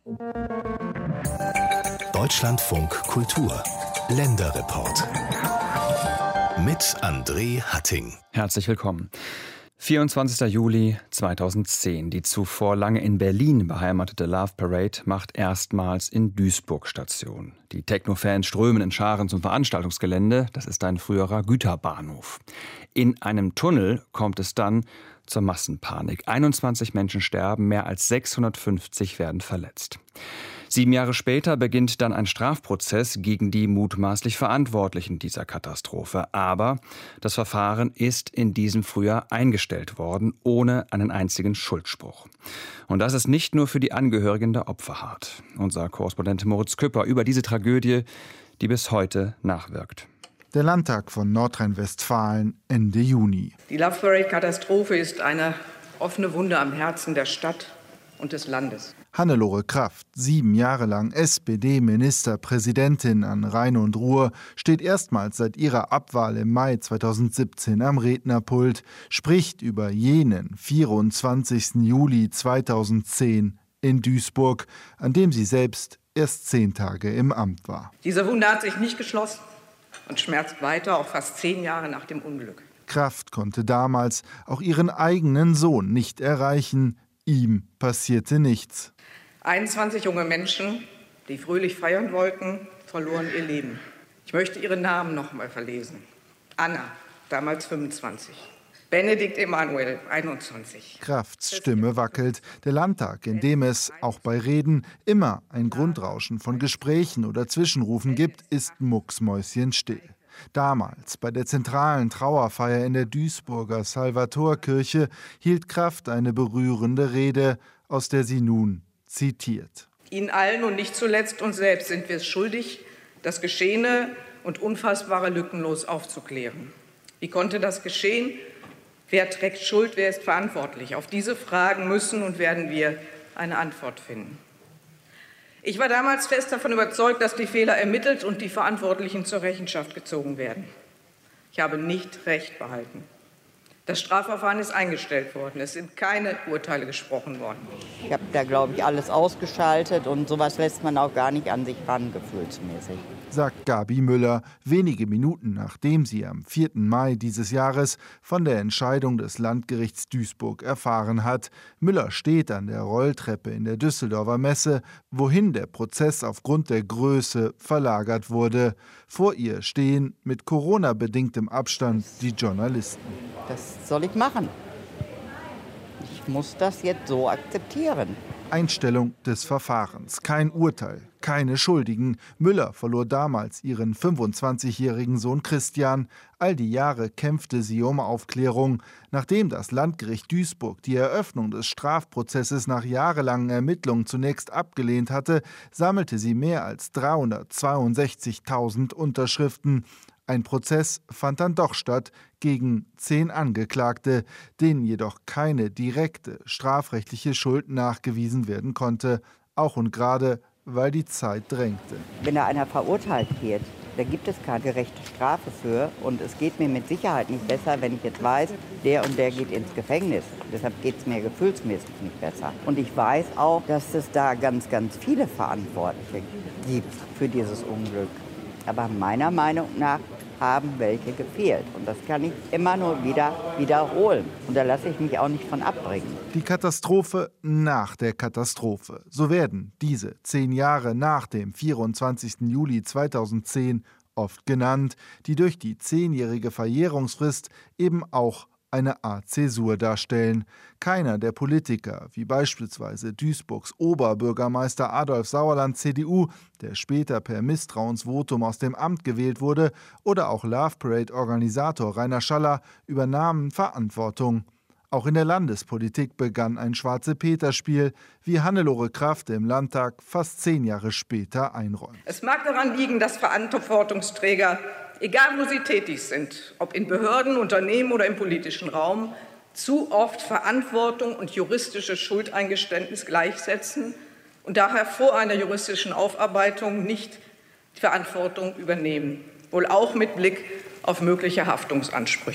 Deutschlandfunk Kultur Länderreport mit André Hatting. Herzlich willkommen. 24. Juli 2010. Die zuvor lange in Berlin beheimatete Love Parade macht erstmals in Duisburg Station. Die Techno-Fans strömen in Scharen zum Veranstaltungsgelände. Das ist ein früherer Güterbahnhof. In einem Tunnel kommt es dann zur Massenpanik. 21 Menschen sterben, mehr als 650 werden verletzt. 7 Jahre später beginnt dann ein Strafprozess gegen die mutmaßlich Verantwortlichen dieser Katastrophe. Aber das Verfahren ist in diesem Frühjahr eingestellt worden, ohne einen einzigen Schuldspruch. Und das ist nicht nur für die Angehörigen der Opfer hart. Unser Korrespondent Moritz Küpper über diese Tragödie, die bis heute nachwirkt. Der Landtag von Nordrhein-Westfalen Ende Juni. Die Love Parade-Katastrophe ist eine offene Wunde am Herzen der Stadt und des Landes. Hannelore Kraft, 7 Jahre lang SPD-Ministerpräsidentin an Rhein und Ruhr, steht erstmals seit ihrer Abwahl im Mai 2017 am Rednerpult, spricht über jenen 24. Juli 2010 in Duisburg, an dem sie selbst erst 10 Tage im Amt war. Diese Wunde hat sich nicht geschlossen und schmerzt weiter, auch fast 10 Jahre nach dem Unglück. Kraft konnte damals auch ihren eigenen Sohn nicht erreichen. Ihm passierte nichts. 21 junge Menschen, die fröhlich feiern wollten, verloren ihr Leben. Ich möchte ihre Namen noch mal verlesen. Anna, damals 25. Benedikt Emanuel, 21. Krafts Stimme wackelt. Der Landtag, in dem es, auch bei Reden, immer ein Grundrauschen von Gesprächen oder Zwischenrufen gibt, ist mucksmäuschenstill. Damals, bei der zentralen Trauerfeier in der Duisburger Salvatorkirche, hielt Kraft eine berührende Rede, aus der sie nun zitiert. Ihnen allen und nicht zuletzt uns selbst sind wir es schuldig, das Geschehene und Unfassbare lückenlos aufzuklären. Wie konnte das geschehen? Wer trägt Schuld? Wer ist verantwortlich? Auf diese Fragen müssen und werden wir eine Antwort finden. Ich war damals fest davon überzeugt, dass die Fehler ermittelt und die Verantwortlichen zur Rechenschaft gezogen werden. Ich habe nicht Recht behalten. Das Strafverfahren ist eingestellt worden. Es sind keine Urteile gesprochen worden. Ich habe da, glaube ich, alles ausgeschaltet und sowas lässt man auch gar nicht an sich ran, gefühlsmäßig. Sagt Gabi Müller, wenige Minuten nachdem sie am 4. Mai dieses Jahres von der Entscheidung des Landgerichts Duisburg erfahren hat. Müller steht an der Rolltreppe in der Düsseldorfer Messe, wohin der Prozess aufgrund der Größe verlagert wurde. Vor ihr stehen mit Corona-bedingtem Abstand die Journalisten. Das soll ich machen. Ich muss das jetzt so akzeptieren. Einstellung des Verfahrens, kein Urteil, keine Schuldigen. Müller verlor damals ihren 25-jährigen Sohn Christian. All die Jahre kämpfte sie um Aufklärung. Nachdem das Landgericht Duisburg die Eröffnung des Strafprozesses nach jahrelangen Ermittlungen zunächst abgelehnt hatte, sammelte sie mehr als 362.000 Unterschriften. Ein Prozess fand dann doch statt gegen 10 Angeklagte, denen jedoch keine direkte strafrechtliche Schuld nachgewiesen werden konnte, auch und gerade, weil die Zeit drängte. Wenn da einer verurteilt wird, da gibt es keine gerechte Strafe für und es geht mir mit Sicherheit nicht besser, wenn ich jetzt weiß, der und der geht ins Gefängnis. Deshalb geht es mir gefühlsmäßig nicht besser. Und ich weiß auch, dass es da ganz, ganz viele Verantwortliche gibt für dieses Unglück. Aber meiner Meinung nach haben welche gefehlt. Und das kann ich immer nur wieder wiederholen. Und da lasse ich mich auch nicht von abbringen. Die Katastrophe nach der Katastrophe. So werden diese 10 Jahre nach dem 24. Juli 2010 oft genannt, die durch die 10-jährige Verjährungsfrist eben auch eine Art Zäsur darstellen. Keiner der Politiker, wie beispielsweise Duisburgs Oberbürgermeister Adolf Sauerland CDU, der später per Misstrauensvotum aus dem Amt gewählt wurde, oder auch Love Parade-Organisator Rainer Schaller übernahmen Verantwortung. Auch in der Landespolitik begann ein Schwarze-Peter-Spiel, wie Hannelore Kraft im Landtag fast 10 Jahre später einräumt. Es mag daran liegen, dass Verantwortungsträger, egal wo sie tätig sind, ob in Behörden, Unternehmen oder im politischen Raum, zu oft Verantwortung und juristische Schuldeingeständnis gleichsetzen und daher vor einer juristischen Aufarbeitung nicht die Verantwortung übernehmen, wohl auch mit Blick auf mögliche Haftungsansprüche.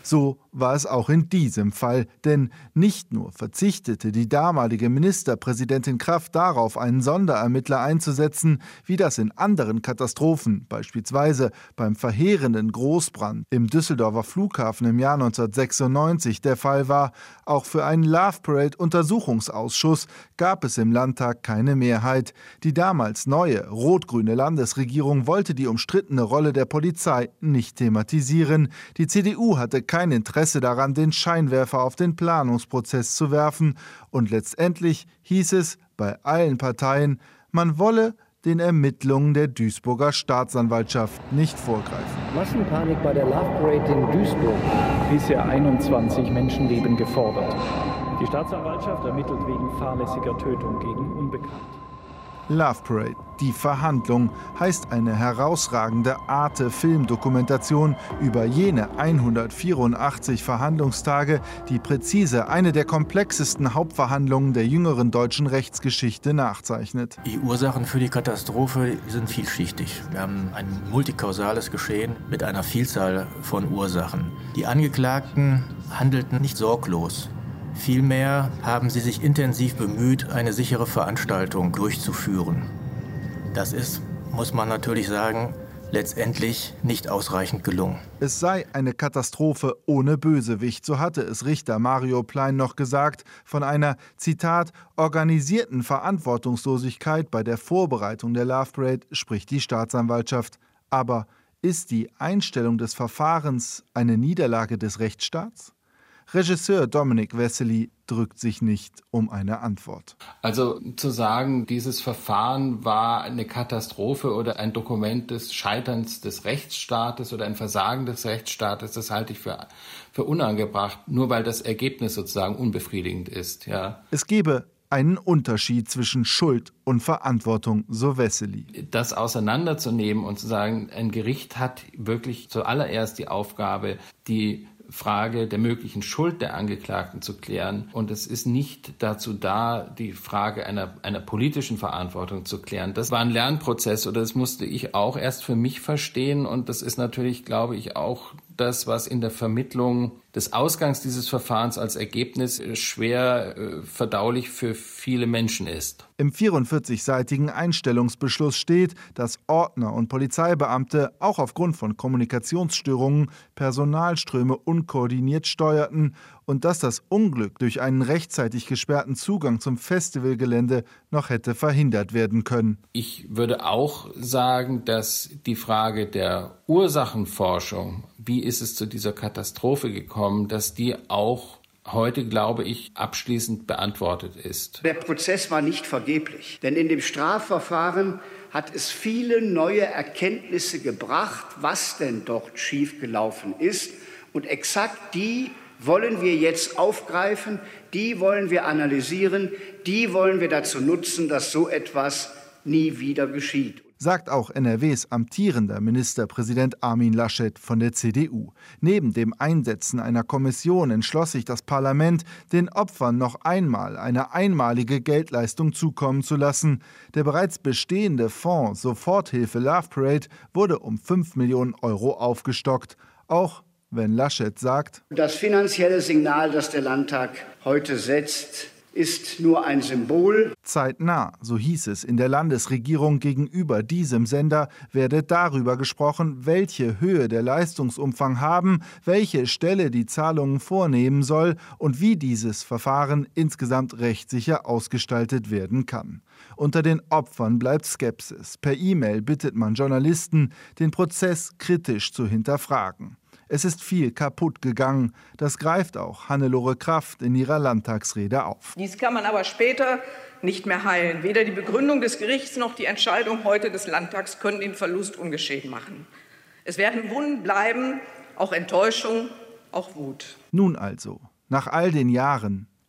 So war es auch in diesem Fall, denn nicht nur verzichtete die damalige Ministerpräsidentin Kraft darauf, einen Sonderermittler einzusetzen, wie das in anderen Katastrophen, beispielsweise beim verheerenden Großbrand im Düsseldorfer Flughafen im Jahr 1996 der Fall war. Auch für einen Love Parade Untersuchungsausschuss gab es im Landtag keine Mehrheit. Die damals neue rot-grüne Landesregierung wollte die umstrittene Rolle der Polizei nicht thematisieren. Die CDU hatte kein Interesse daran, den Scheinwerfer auf den Planungsprozess zu werfen. Und letztendlich hieß es bei allen Parteien, man wolle den Ermittlungen der Duisburger Staatsanwaltschaft nicht vorgreifen. Massenpanik bei der Love Parade in Duisburg. Bisher 21 Menschenleben gefordert. Die Staatsanwaltschaft ermittelt wegen fahrlässiger Tötung gegen Unbekannt. Love Parade, die Verhandlung, heißt eine herausragende Arte-Filmdokumentation über jene 184 Verhandlungstage, die präzise eine der komplexesten Hauptverhandlungen der jüngeren deutschen Rechtsgeschichte nachzeichnet. Die Ursachen für die Katastrophe sind vielschichtig. Wir haben ein multikausales Geschehen mit einer Vielzahl von Ursachen. Die Angeklagten handelten nicht sorglos. Vielmehr haben sie sich intensiv bemüht, eine sichere Veranstaltung durchzuführen. Das ist, muss man natürlich sagen, letztendlich nicht ausreichend gelungen. Es sei eine Katastrophe ohne Bösewicht, so hatte es Richter Mario Plein noch gesagt, von einer, Zitat, organisierten Verantwortungslosigkeit bei der Vorbereitung der Love Parade spricht die Staatsanwaltschaft. Aber ist die Einstellung des Verfahrens eine Niederlage des Rechtsstaats? Regisseur Dominik Wessely drückt sich nicht um eine Antwort. Also zu sagen, dieses Verfahren war eine Katastrophe oder ein Dokument des Scheiterns des Rechtsstaates oder ein Versagen des Rechtsstaates, das halte ich für unangebracht, nur weil das Ergebnis sozusagen unbefriedigend ist. Ja. Es gebe einen Unterschied zwischen Schuld und Verantwortung, so Wessely. Das auseinanderzunehmen und zu sagen, ein Gericht hat wirklich zuallererst die Aufgabe, die Frage der möglichen Schuld der Angeklagten zu klären. Und es ist nicht dazu da, die Frage einer politischen Verantwortung zu klären. Das war ein Lernprozess oder das musste ich auch erst für mich verstehen. Und das ist natürlich, glaube ich, auch das, was in der Vermittlung des Ausgangs dieses Verfahrens als Ergebnis schwer verdaulich für viele Menschen ist. Im 44-seitigen Einstellungsbeschluss steht, dass Ordner und Polizeibeamte auch aufgrund von Kommunikationsstörungen Personalströme unkoordiniert steuerten und dass das Unglück durch einen rechtzeitig gesperrten Zugang zum Festivalgelände noch hätte verhindert werden können. Ich würde auch sagen, dass die Frage der Ursachenforschung, wie ist es zu dieser Katastrophe gekommen, dass die auch heute, glaube ich, abschließend beantwortet ist. Der Prozess war nicht vergeblich, denn in dem Strafverfahren hat es viele neue Erkenntnisse gebracht, was denn dort schiefgelaufen ist. Und exakt die wollen wir jetzt aufgreifen, die wollen wir analysieren, die wollen wir dazu nutzen, dass so etwas nie wieder geschieht. Sagt auch NRWs amtierender Ministerpräsident Armin Laschet von der CDU. Neben dem Einsetzen einer Kommission entschloss sich das Parlament, den Opfern noch einmal eine einmalige Geldleistung zukommen zu lassen. Der bereits bestehende Fonds Soforthilfe Love Parade wurde um 5 Millionen Euro aufgestockt. Auch wenn Laschet sagt, das finanzielle Signal, das der Landtag heute setzt, ist nur ein Symbol. Zeitnah, so hieß es in der Landesregierung gegenüber diesem Sender, werde darüber gesprochen, welche Höhe der Leistungsumfang haben, welche Stelle die Zahlungen vornehmen soll und wie dieses Verfahren insgesamt rechtssicher ausgestaltet werden kann. Unter den Opfern bleibt Skepsis. Per E-Mail bittet man Journalisten, den Prozess kritisch zu hinterfragen. Es ist viel kaputt gegangen. Das greift auch Hannelore Kraft in ihrer Landtagsrede auf. Dies kann man aber später nicht mehr heilen. Weder die Begründung des Gerichts noch die Entscheidung heute des Landtags können den Verlust ungeschehen machen. Es werden Wunden bleiben, auch Enttäuschung, auch Wut. Nun also, nach all den Jahren,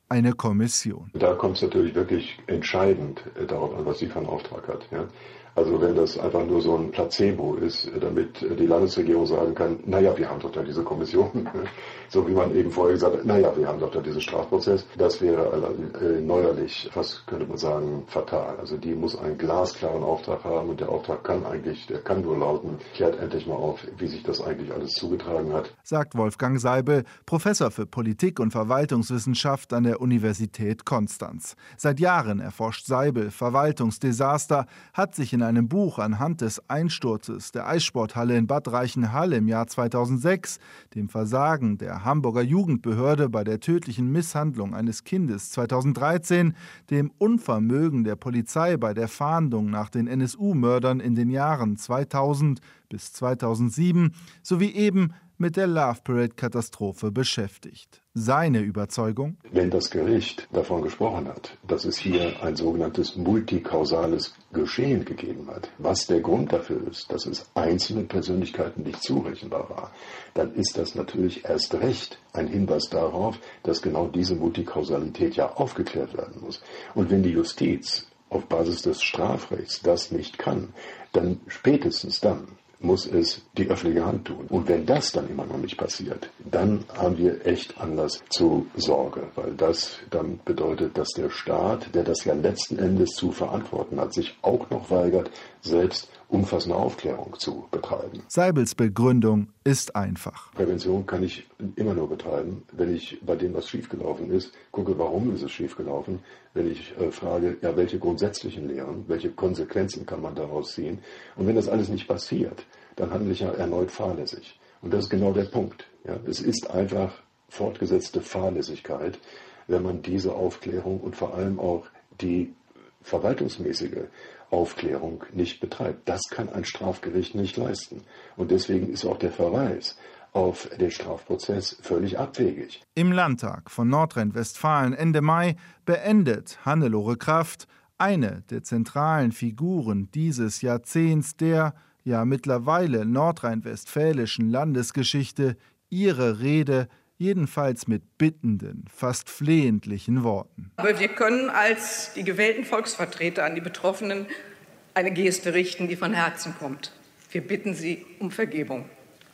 eine Kommission. Da kommt es natürlich wirklich entscheidend darauf an, was sie für einen Auftrag hat. Ja? Also wenn das einfach nur so ein Placebo ist, damit die Landesregierung sagen kann, naja, wir haben doch da diese Kommission, so wie man eben vorher gesagt hat, naja, wir haben doch da diesen Strafprozess, das wäre neuerlich, fast könnte man sagen, fatal. Also die muss einen glasklaren Auftrag haben und der Auftrag kann nur lauten, klärt endlich mal auf, wie sich das eigentlich alles zugetragen hat. Sagt Wolfgang Seibel, Professor für Politik- und Verwaltungswissenschaft an der Universität Konstanz. Seit Jahren erforscht Seibel Verwaltungsdesaster, hat sich in einem Buch anhand des Einsturzes der Eissporthalle in Bad Reichenhall im Jahr 2006, dem Versagen der Hamburger Jugendbehörde bei der tödlichen Misshandlung eines Kindes 2013, dem Unvermögen der Polizei bei der Fahndung nach den NSU-Mördern in den Jahren 2000 bis 2007 sowie eben mit der Love Parade-Katastrophe beschäftigt. Seine Überzeugung? Wenn das Gericht davon gesprochen hat, dass es hier ein sogenanntes multikausales Geschehen gegeben hat, was der Grund dafür ist, dass es einzelnen Persönlichkeiten nicht zurechenbar war, dann ist das natürlich erst recht ein Hinweis darauf, dass genau diese Multikausalität ja aufgeklärt werden muss. Und wenn die Justiz auf Basis des Strafrechts das nicht kann, dann spätestens dann muss es die öffentliche Hand tun. Und wenn das dann immer noch nicht passiert, dann haben wir echt Anlass zu Sorge, weil das dann bedeutet, dass der Staat, der das ja letzten Endes zu verantworten hat, sich auch noch weigert, selbst umfassende Aufklärung zu betreiben. Seibels Begründung ist einfach. Prävention kann ich immer nur betreiben, wenn ich bei dem, was schiefgelaufen ist, gucke, warum ist es schiefgelaufen. Wenn ich frage, ja, welche grundsätzlichen Lehren, welche Konsequenzen kann man daraus ziehen. Und wenn das alles nicht passiert, dann handle ich ja erneut fahrlässig. Und das ist genau der Punkt. Ja, es ist einfach fortgesetzte Fahrlässigkeit, wenn man diese Aufklärung und vor allem auch die verwaltungsmäßige Aufklärung nicht betreibt. Das kann ein Strafgericht nicht leisten. Und deswegen ist auch der Verweis auf den Strafprozess völlig abwegig. Im Landtag von Nordrhein-Westfalen Ende Mai beendet Hannelore Kraft, eine der zentralen Figuren dieses Jahrzehnts der mittlerweile nordrhein-westfälischen Landesgeschichte, ihre Rede jedenfalls mit bittenden, fast flehentlichen Worten. Aber wir können als die gewählten Volksvertreter an die Betroffenen eine Geste richten, die von Herzen kommt. Wir bitten Sie um Vergebung.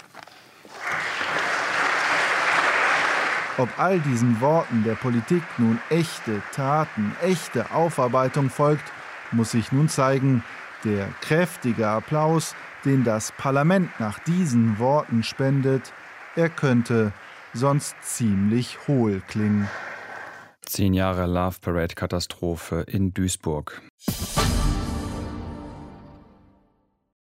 Ob all diesen Worten der Politik nun echte Taten, echte Aufarbeitung folgt, muss sich nun zeigen. Der kräftige Applaus, den das Parlament nach diesen Worten spendet, er könnte sonst ziemlich hohl klingen. 10 Jahre Love Parade Katastrophe in Duisburg.